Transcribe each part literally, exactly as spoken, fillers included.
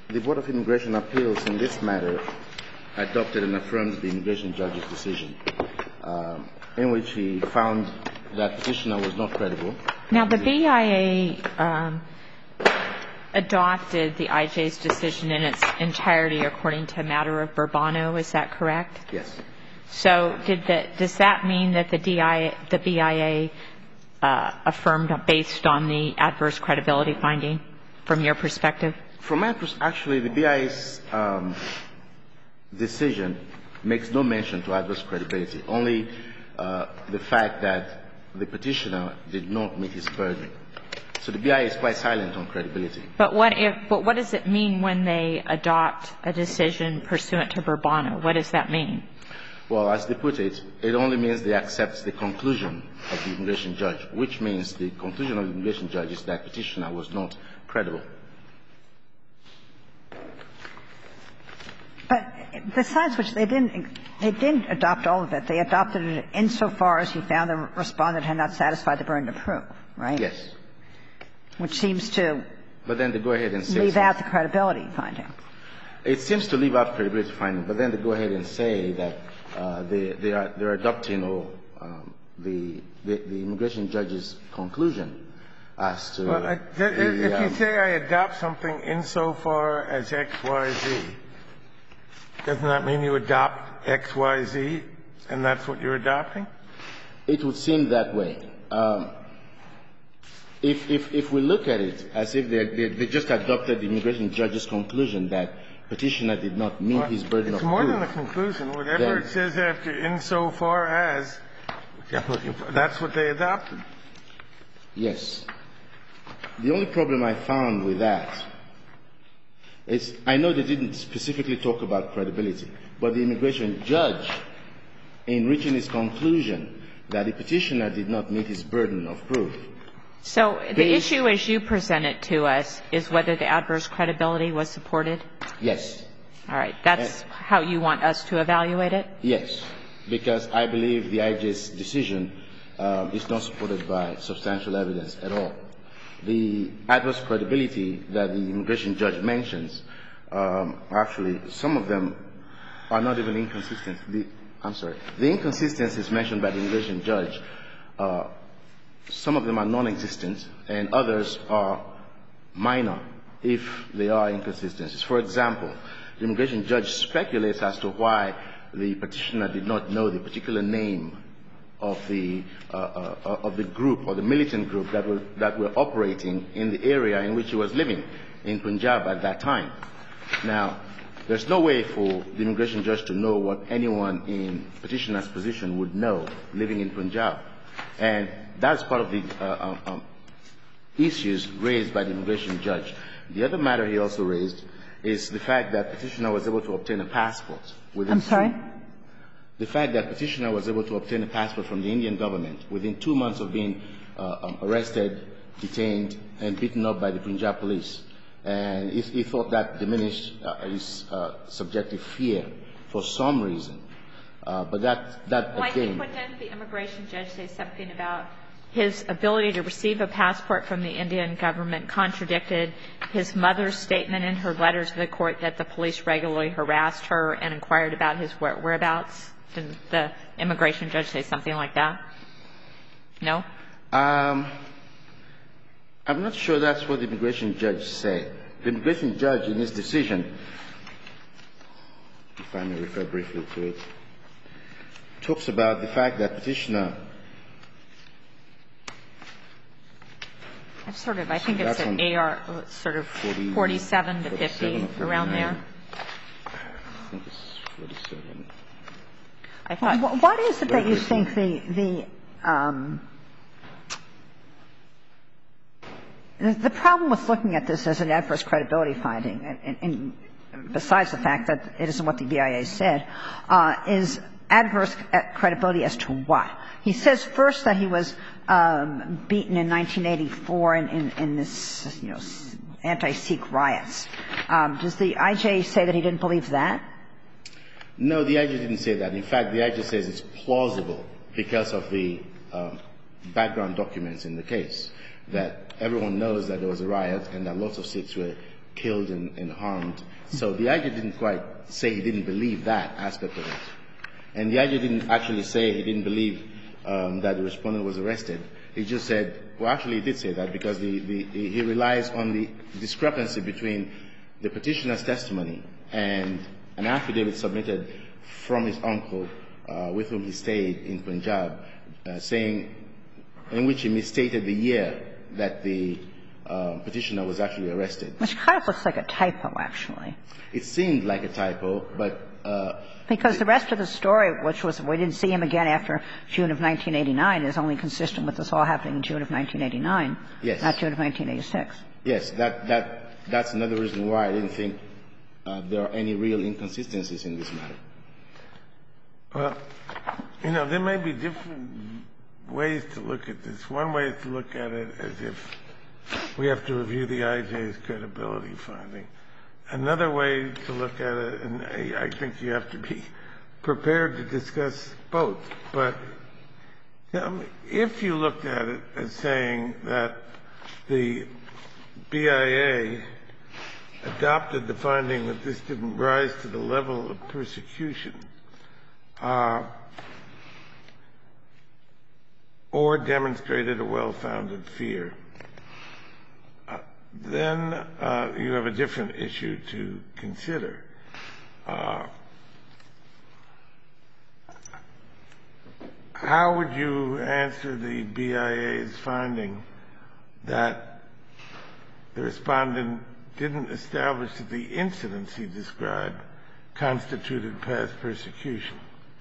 the Board of Immigration Appeals in this matter adopted and affirmed the immigration judge's decision, uh, in which he found that petitioner was not credible. Now, the B I A um, adopted the I J's decision in its entirety according to a matter of Burbano. Is that correct? Yes. So did the, does that mean that the, D I, the B I A uh, affirmed based on the adverse credibility finding from your perspective? From my perspective, actually, the B I A's um, decision makes no mention to adverse credibility, only uh, the fact that the petitioner did not meet his burden. So the B I A is quite silent on credibility. But what if, but what does it mean when they adopt a decision pursuant to Burbano? What does that mean? Well, as they put it, it only means they accept the conclusion of the immigration judge, which means the conclusion of the immigration judge is that petitioner was not credible. But besides which, they didn't they didn't adopt all of it. They adopted it insofar as he found the respondent had not satisfied the burden of proof, right? Yes. Which seems to but then they go ahead and say leave something. out the credibility finding. It seems to leave out credibility finding, but then they go ahead and say that uh, they they are they're adopting or um, the, the the immigration judge's conclusion as to. Well, I, the, if um, you say I adopt something insofar as X, Y, Z, doesn't that mean you adopt X, Y, Z, and that's what you're adopting? It would seem that way. Um, if, if, if we look at it as if they, they, they just adopted the immigration judge's conclusion that petitioner did not meet Well, his burden of it's more proof, than a conclusion. Whatever then- it says after insofar as, that's what they adopted. Yes. The only problem I found with that is, I know they didn't specifically talk about credibility, but the immigration judge, in reaching his conclusion that the petitioner did not meet his burden of proof. So the They- issue as you present it to us is whether the adverse credibility was supported? Yes. All right. That's Uh, how you want us to evaluate it? Yes, because I believe the I J's decision um, is not supported by substantial evidence at all. The adverse credibility that the immigration judge mentions, um, actually, some of them are not even inconsistent. The, I'm sorry. The inconsistencies mentioned by the immigration judge, uh, some of them are non-existent, and others are minor if they are inconsistencies. For example, the immigration judge speculates as to why the petitioner did not know the particular name of the uh, uh, of the group or the militant group that were that were operating in the area in which he was living in Punjab at that time. Now, there's no way for the immigration judge to know what anyone in petitioner's position would know living in Punjab, and that's part of the uh, um, um, issues raised by the immigration judge. The other matter he also raised is the fact that petitioner was able to obtain a passport within I'm sorry? two, the fact that petitioner was able to obtain a passport from the Indian government within two months of being uh, um, arrested, detained, and beaten up by the Punjab police. And he, he thought that diminished uh, his uh, subjective fear for some reason. Uh, but that, that Well, again... I think didn't the immigration judge say something about his ability to receive a passport from the Indian government contradicted his mother's statement in her letter to the court that the police regularly harassed her and inquired about his whereabouts? Didn't the immigration judge say something like that? No? Um, I'm not sure that's what the immigration judge said. The immigration judge, in his decision, if I may refer briefly to it, talks about the fact that petitioner... I've sort of, I think it's That's an on A R, sort of forty, forty-seven to fifty, forty-seven or around there. I think it's forty-seven. I thought, Wh- What is it that you think the the um, the the problem with looking at this as an adverse credibility finding, and, and besides the fact that it isn't what the B I A said, uh, is adverse credibility as to what? He says first that he was um, beaten in nineteen eighty-four in, in, in this, you know, anti-Sikh riots. Um, does the I J say that he didn't believe that? No, the I J didn't say that. In fact, the I J says it's plausible because of the um, background documents in the case, that everyone knows that there was a riot and that lots of Sikhs were killed and, and harmed. So the I J didn't quite say he didn't believe that aspect of it. And the I J didn't actually say he didn't believe um, that the respondent was arrested. He just said, well, actually he did say that because the, the, he relies on the discrepancy between the petitioner's testimony and an affidavit submitted from his uncle uh, with whom he stayed in Punjab, uh, saying, in which he misstated the year that the uh, petitioner was actually arrested. Which kind of looks like a typo, actually. It seemed like a typo, but uh, because the rest of the story, which was we didn't see him again after June of nineteen eighty-nine, is only consistent with this all happening in June of nineteen eighty-nine, yes. not June of nineteen eighty-six. Yes, that, that, that's another reason why I didn't think uh, there are any real inconsistencies in this matter. Well, you know, there may be different ways to look at this. One way is to look at it as if we have to review the I J's credibility finding. Another way to look at it, and I think you have to be prepared to discuss both, but you know, if you looked at it as saying that the B I A adopted the finding that this didn't rise to the level of persecution, uh, or demonstrated a well-founded fear, uh, then uh, you have a different issue to consider. Uh, how would you answer the B I A's finding that the respondent didn't establish that the incidents he described constituted past persecution?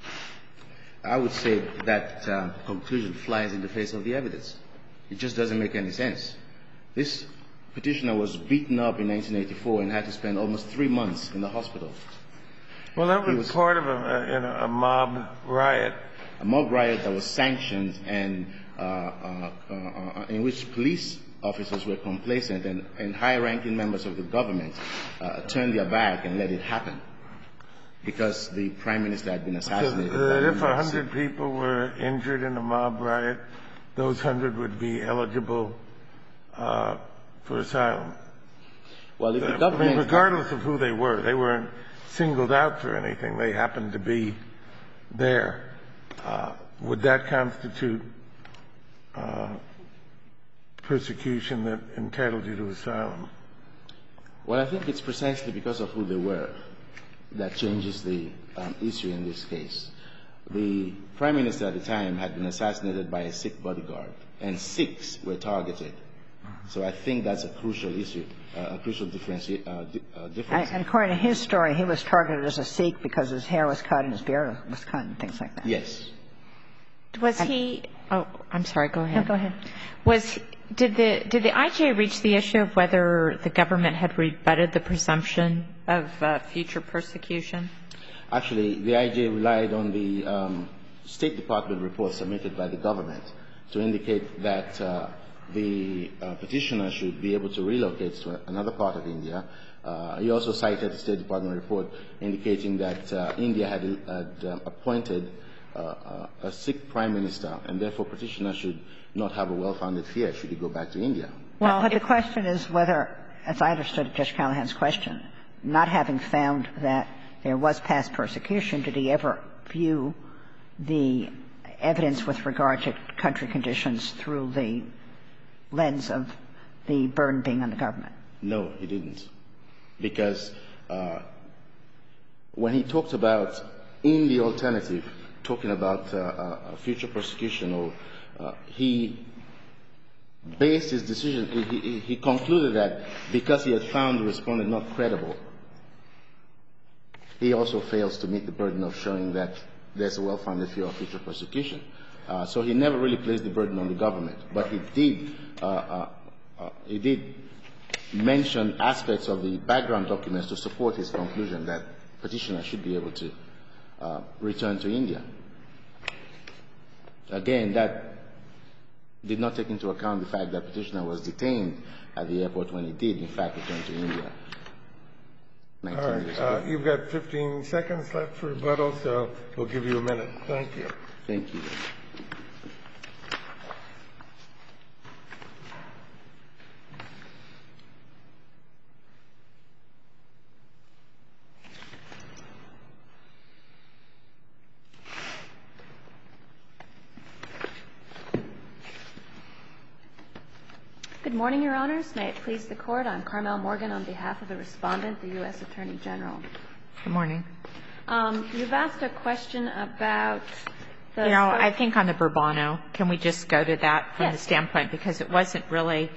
I would say that uh, conclusion flies in the face of the evidence. It just doesn't make any sense. This petitioner was beaten up in nineteen eighty-four and had to spend almost three months in the hospital. Well, that was, was part of a, a, you know, a mob riot. A mob riot that was sanctioned and uh, uh, uh, uh, in which police officers were complacent and, and high-ranking members of the government uh, turned their back and let it happen, because the prime minister had been assassinated. So uh, if a hundred people were injured in a mob riot, those hundred would be eligible uh, for asylum. Well, if the I government, mean, regardless of who they were, they weren't singled out for anything. They happened to be there. Uh, would that constitute uh, persecution that entitled you to asylum? Well, I think it's precisely because of who they were that changes the um, issue in this case. The prime minister at the time had been assassinated by a Sikh bodyguard, and Sikhs were targeted. So I think that's a crucial issue, uh, a crucial difference. Uh, di- uh, difference. And, and according to his story, he was targeted as a Sikh because his hair was cut and his beard was cut and things like that. Yes. Was he? Oh, I'm sorry. Go ahead. No, go ahead. Was did the did the I J reach the issue of whether the government had rebutted the presumption of uh, future persecution? Actually, the I J relied on the um, State Department report submitted by the government to indicate that uh, the uh, petitioner should be able to relocate to another part of India. Uh, he also cited the State Department report indicating that uh, India had, had um, appointed uh, a Sikh prime minister, and therefore petitioner should not have a well-founded fear should he go back to India. Well, but the question is whether, as I understood Judge Callahan's question, not having found that there was past persecution, did he ever view the evidence with regard to country conditions through the lens of the burden being on the government? No, he didn't. Because uh, when he talked about, in the alternative, talking about uh, uh, future persecution, or uh, he based his decision, he, he, he concluded that because he had found the respondent not credible, he also fails to meet the burden of showing that there's a well-founded fear of future persecution. Uh, so he never really placed the burden on the government, but he did uh, uh, uh, he did mention aspects of the background documents to support his conclusion that petitioner should be able to uh, return to India. Again, that did not take into account the fact that petitioner was detained at the airport when he did, in fact, return to India. All right. Uh, you've got fifteen seconds left for rebuttal, so we'll give you a minute. Thank you. Thank you. morning, Your Honors. May it please the Court. I'm Carmel Morgan on behalf of the Respondent, the U S Attorney General. Good morning. Um, you've asked a question about the... You know, I think on the Bourbono, can we just go to that from yes. the standpoint, because it wasn't really...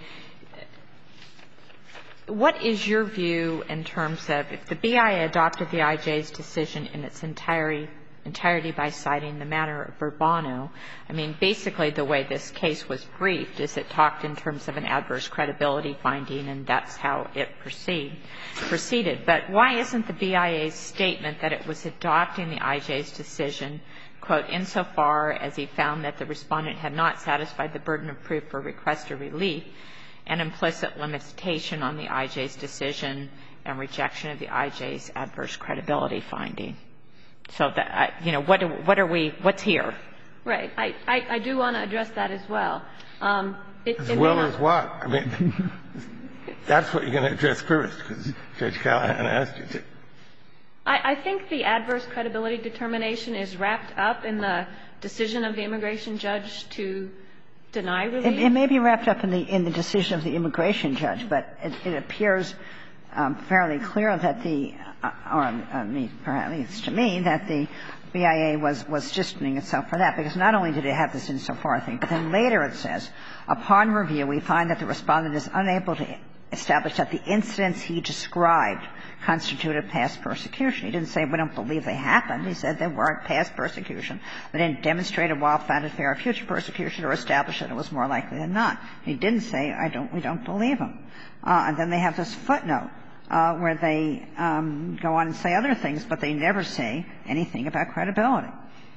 What is your view in terms of if the B I A adopted the I J's decision in its entirety, entirety by citing the matter of Bourbono? I mean, basically the way this case was briefed is it talked in terms of an adverse credibility finding, and that's how it proceed, proceeded. But why isn't the B I A's statement that it was adopting the I J's decision, quote, insofar as he found that the Respondent had not satisfied the burden of proof for request or relief, an implicit limitation on the I J's decision and rejection of the I J's adverse credibility finding? So, that, you know, what, what are we, what's here? Right. I, I, I do want to address that as well. Um, it, as it well not, as what? I mean, that's what you're going to address first, because Judge Callahan asked you to. I, I think the adverse credibility determination is wrapped up in the decision of the immigration judge to deny relief. It, it may be wrapped up in the in the decision of the immigration judge, but it, it appears um, fairly clear that the, uh, or uh, me, at least to me, that the B I A was was distancing itself for that, because not only did it have this insofar thing, but then later it says, upon review, we find that the Respondent is unable to establish that the incidents he described constituted past persecution. He didn't say we don't believe they happened. He said they weren't past persecution. They didn't demonstrate a well-founded fear of future persecution or establish that it was more likely than not. He didn't say I don't, we don't believe him. Uh, and then they have this footnote uh, where they um, go on and say other things, but they never say anything about credibility.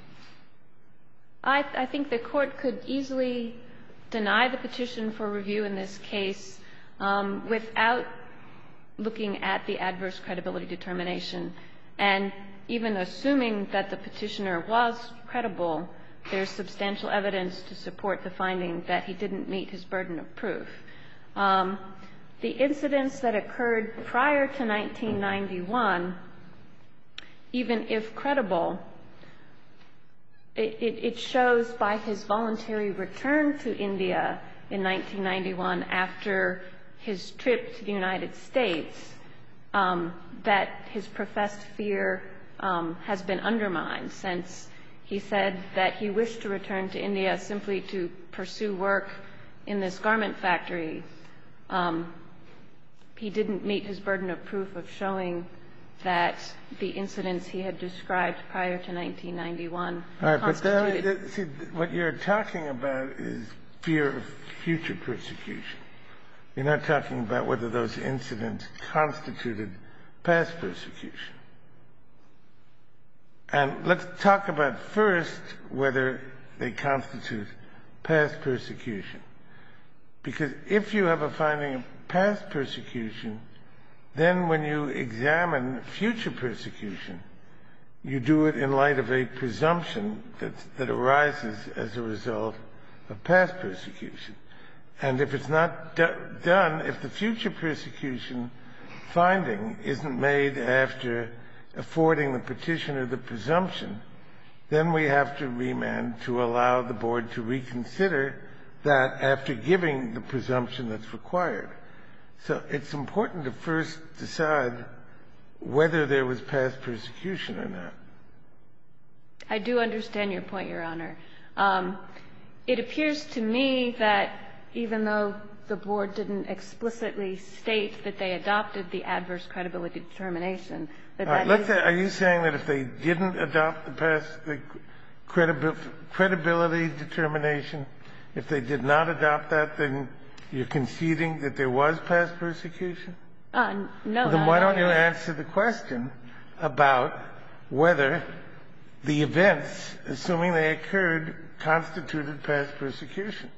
I, I think the Court could easily deny the petition for review in this case um, without looking at the adverse credibility determination. And even assuming that the petitioner was credible, there's substantial evidence to support the finding that he didn't meet his burden of proof. Um, the incidents that occurred prior to nineteen ninety-one, even if credible, it, it, it shows by his voluntary return to India in nineteen ninety-one after his trip to the United States, um, that his professed fear um, has been undermined, since he said that he wished to return to India simply to pursue work in this garment factory. Um, he didn't meet his burden of proof of showing that the incidents he had described prior to nineteen ninety-one All right, constituted... but then, see, what you're talking about is fear of future persecution. You're not talking about whether those incidents constituted past persecution. And let's talk about first whether they constitute past persecution. Because if you have a finding of past persecution, then when you examine future persecution, you do it in light of a presumption that, that arises as a result of past persecution. And if it's not do- done, if the future persecution finding isn't made after affording the petitioner the presumption, then we have to remand to allow the board to reconsider that after giving the presumption that's required. So it's important to first decide whether there was past persecution or not. I do understand your point, Your Honor. Um, it appears to me that even though the board didn't explicitly state that they adopted the adverse credibility determination, that All right, that let's is... say, are you saying that if they didn't adopt the past the credibi- credibility determination, if they did not adopt that, then you're conceding that there was past persecution? Uh, no, well, then not why at all, don't you Your Honor. answer the question about whether the events, assuming they occurred, constituted past persecution?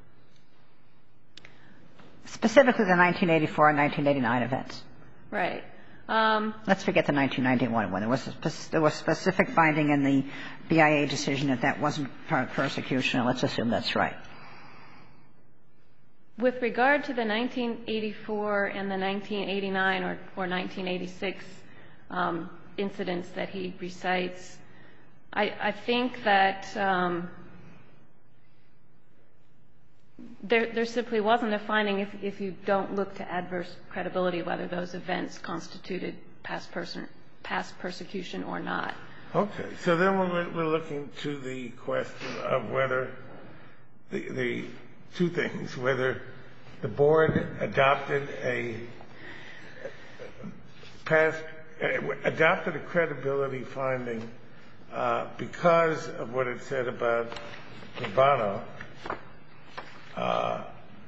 Specifically the nineteen eighty-four and nineteen eighty-nine events. Right. Um, Let's forget the nineteen ninety-one one. There was a spe- there was specific finding in the B I A decision that that wasn't persecution, and let's assume that's right. With regard to the nineteen eighty-four and the nineteen eighty-nine or, or nineteen eighty-six um, incidents that he recites, I, I think that um, There, there simply wasn't a finding if, if you don't look to adverse credibility whether those events constituted past, person, past persecution or not. Okay. So then we're, we're looking to the question of whether the, the two things, whether the board adopted a past, adopted a credibility finding uh, because of what it said about Urbano. Uh,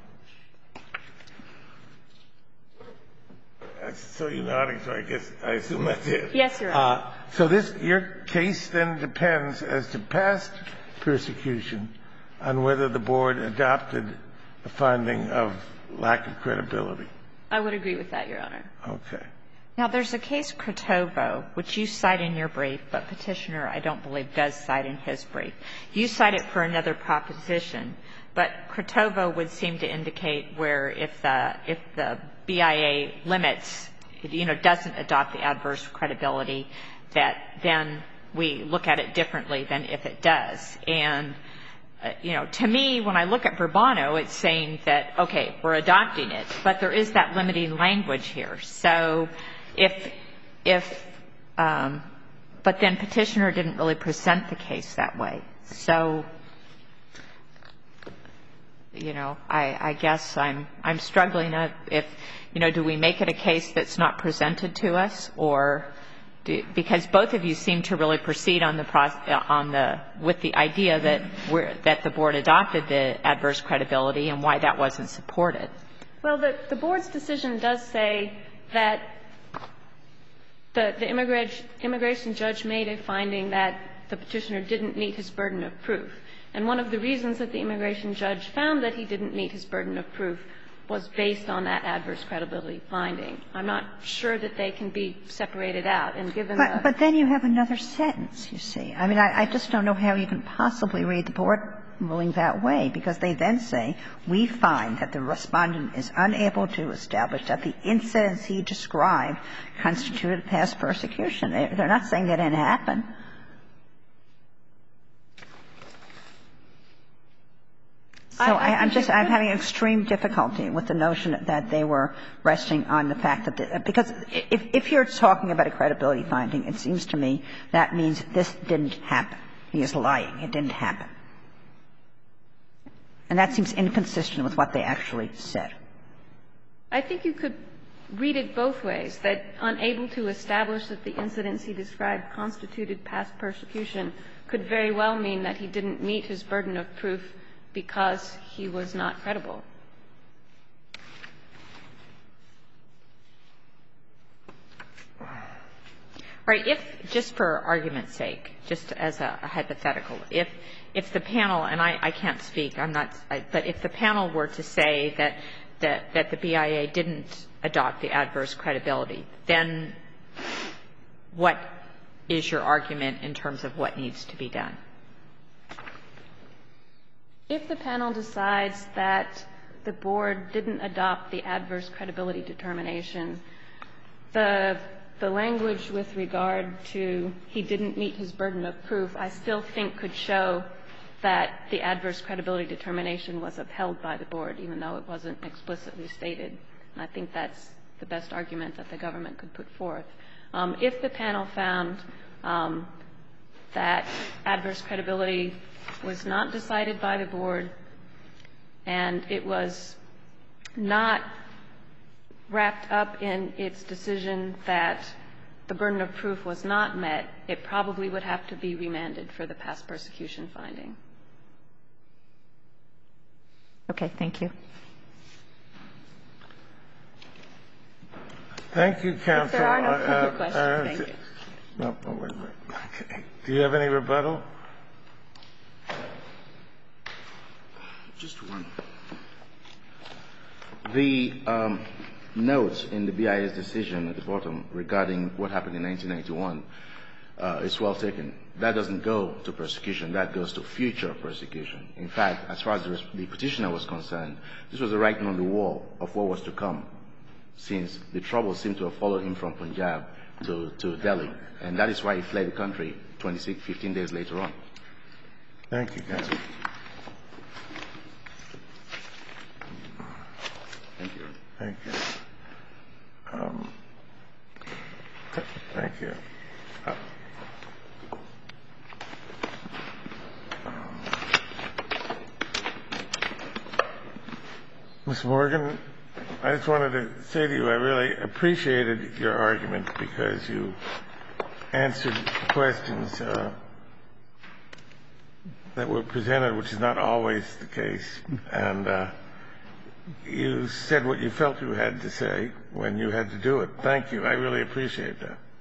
so you're nodding, so I guess I assume that's it. Yes, Your Honor. Uh, so this, your case then depends as to past persecution on whether the board adopted a finding of lack of credibility. I would agree with that, Your Honor. Okay. Now, there's a case, Krotovo, which you cite in your brief, but Petitioner, I don't believe, does cite in his brief. You cite it for another proposition, but Krotovo would seem to indicate where if the, if the B I A limits, you know, doesn't adopt the adverse credibility, that then we look at it differently than if it does. And, uh, you know, to me, when I look at Urbano, it's saying that, okay, we're adopting it, but there is that limiting language here. So if, if, um, but then Petitioner didn't really present the case that way. So, you know, I, I guess I'm, I'm struggling if, you know, do we make it a case that's not presented to us, or do, because both of you seem to really proceed on the, on the, with the idea that we're, that the board adopted the adverse credibility and why that wasn't supported. Well, the, the board's decision does say that the, the immigration, immigration judge made a finding that the Petitioner didn't meet his burden of proof. And one of the reasons that the immigration judge found that he didn't meet his burden of proof was based on that adverse credibility finding. I'm not sure that they can be separated out. And given but, the but then you have another sentence, you see. I mean, I, I just don't know how you can possibly read the board ruling that way, because they then say, we find that the Respondent is unable to establish that the incidents he described constituted past persecution. They're not saying that didn't happen. So I, I'm just, I'm having extreme difficulty with the notion that they were resting on the fact that, the, because if, if you're talking about a credibility finding, it seems to me that means this didn't happen. He is lying. It didn't happen. And that seems inconsistent with what they actually said. I think you could read it both ways, that unable to establish that the incidents he described constituted past persecution could very well mean that he didn't meet his burden of proof because he was not credible. Right. If, just for argument's sake, just as a, a hypothetical, if, if the panel, and I, I can't speak, I'm not, I, but if the panel were to say that, that, that the B I A didn't adopt the adverse credibility, then what is your argument in terms of what needs to be done? If the panel decides that the board didn't adopt the adverse credibility determination, the the language with regard to he didn't meet his burden of proof, I still think could show that the adverse credibility determination was upheld by the board, even though it wasn't explicitly stated. And I think that's the best argument that the government could put forth. Um, if the panel found um, that adverse credibility was not decided by the board and it was not wrapped up in its decision that the burden of proof was not met, it probably would have to be remanded for the past persecution finding. Okay. Thank you. Thank you, counsel. If there are no further uh, questions, uh, thank you. No, oh, wait a minute. Okay. Do you have any rebuttal? Just one. The um, notes in the B I A's decision at the bottom regarding what happened in nineteen ninety-one uh, is well taken. That doesn't go to persecution. That goes to future persecution. In fact, as far as the, the petitioner was concerned, this was a writing on the wall of what was to come, since the trouble seemed to have followed him from Punjab to, to Delhi. And that is why he fled the country twenty-six, fifteen days later on. Thank you, counsel. Thank you. Thank you. Um, th- thank you. Uh, Miz Morgan, I just wanted to say to you I really appreciated your argument because you answered questions uh, that were presented, which is not always the case. And uh, you said what you felt you had to say when you had to do it. Thank you. I really appreciate that.